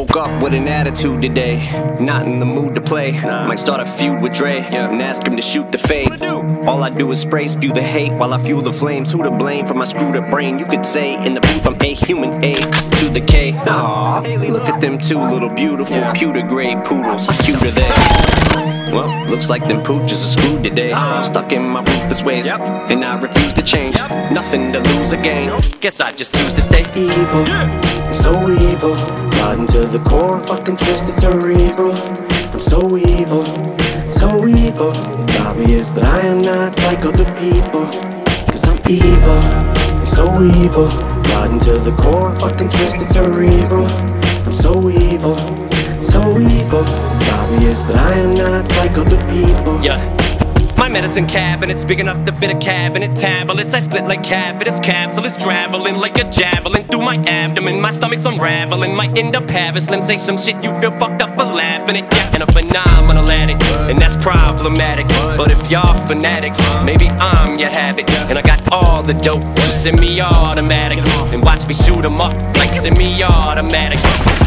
Woke up with an attitude today, not in the mood to play. Might start a feud with Dre and ask him to shoot the fade. All I do is spray, spew the hate while I fuel the flames. Who to blame for my screwed up brain? You could say in the booth I'm a human A to the K. Aww, look at them two little beautiful pewter gray poodles. How cute are they? Well, looks like them pooches are screwed today. I'm stuck in my ruthless ways, and I refuse to change. Nothing to lose or gain. Guess I just choose to stay evil. I'm so evil, rotten to the core, fucking twisted cerebral. I'm so evil, so evil. It's obvious that I am not like other people, cause I'm evil. I'm so evil, rotten to the core, fucking twisted cerebral. I'm so evil, so evil. It's obvious that I am not like other people. My medicine cabinet's big enough to fit a cabinet tablets. I split like cavities, capsules traveling like a javelin through my abdomen. My stomach's unraveling, might end up having Slim say some shit you feel fucked up for laughing at. Yeah, and a phenomenal addict, and that's problematic. But if y'all fanatics, maybe I'm your habit. And I got all the dope, so semi-automatics, and watch me shoot 'em up like semi-automatics.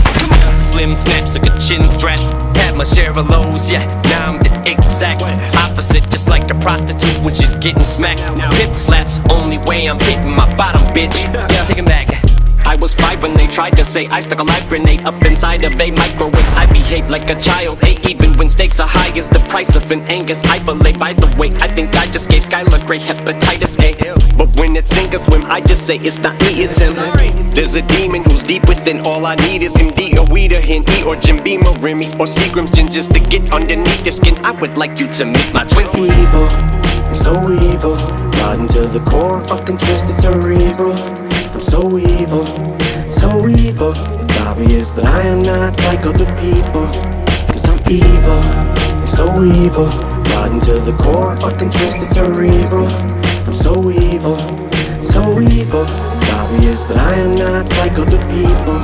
Slim snaps like a chin strap. Had my share of lows, yeah, now I'm the exact opposite. Just like a prostitute when she's getting smacked. Pimp slaps, only way I'm hitting my bottom, bitch. Yeah, take 'em back. I was 5 when they tried to say I stuck a live grenade up inside of a microwave. I behaved like a child, even when stakes are high as the price of an Angus I fillet. By the way, I think I just gave Skylar Grey hepatitis A. But when it's sink or swim, I just say it's not me, it's him. There's a demon who's deep within. All I need is MD or Weed or Hen E or Jim Beam or Remy or Seagram's gin just to get underneath your skin. I would like you to meet my twin. Evil, I'm so evil, rotten to the core, fucking twisted cerebral. I'm so evil, so evil. It's obvious that I am not like other people, cause I'm evil. I'm so evil, rotten to the core, fucking twisted cerebral. I'm so evil, so evil. It's obvious that I am not like other people.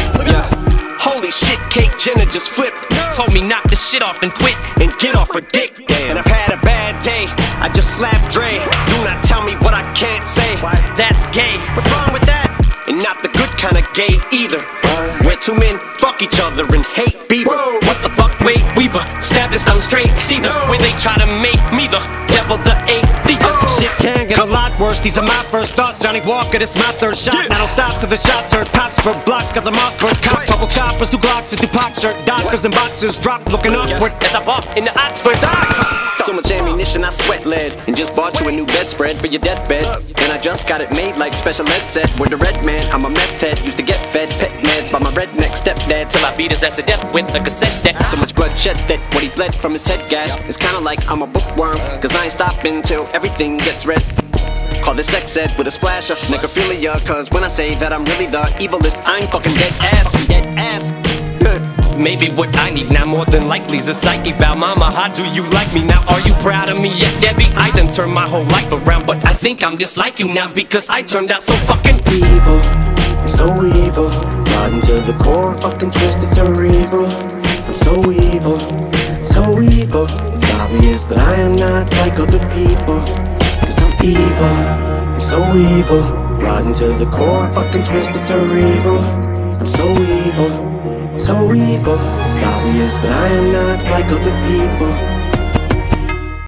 Holy shit, Kate Jenner just flipped. Told me knock the shit off and quit and get off her dick. And I've had a bad day, I just slapped Dre. Do not tell me what I can't say, that's gay. What's wrong with that? And not the good kind of gay either, where two men fuck each other and hate beaver. What the fuck, wait, Weaver, established I'm straight, see the way they try to make me the devil, the atheist. Shit can get a lot worse, these are my first thoughts. Johnny Walker, this my third shot. Now don't stop till the shots heard. Pops for blocks, got the Mossberg cop. Couple choppers, 2 Glocks, a Tupac shirt. Dockers and boxers drop, looking upward as I bump in the Oxford. So much ammunition I sweat lead, and just bought you a new bedspread for your deathbed. And I just got it made like special ed set. With the red man, I'm a meth head, used to get fed pet meds by my redneck stepdad till I beat his ass to death with a cassette deck. So much blood shed that what he bled from his head gash. It's kinda like I'm a bookworm, cause I ain't stopping till everything gets read. Call this sex ed with a splash of necrophilia, cause when I say that I'm really the evilest, I'm fucking dead ass, dead ass. Maybe what I need now more than likely is a psyche vow. Mama, how do you like me now? Are you proud of me yet, Debbie? I done turned my whole life around, but I think I'm just like you now because I turned out so fucking evil. I'm so evil, rotten to the core, fucking twisted cerebral. I'm so evil, so evil. It's obvious that I am not like other people, cause I'm evil. I'm so evil, rotten to the core, fucking twisted cerebral. I'm so evil, so evil. It's obvious that I am not like other people.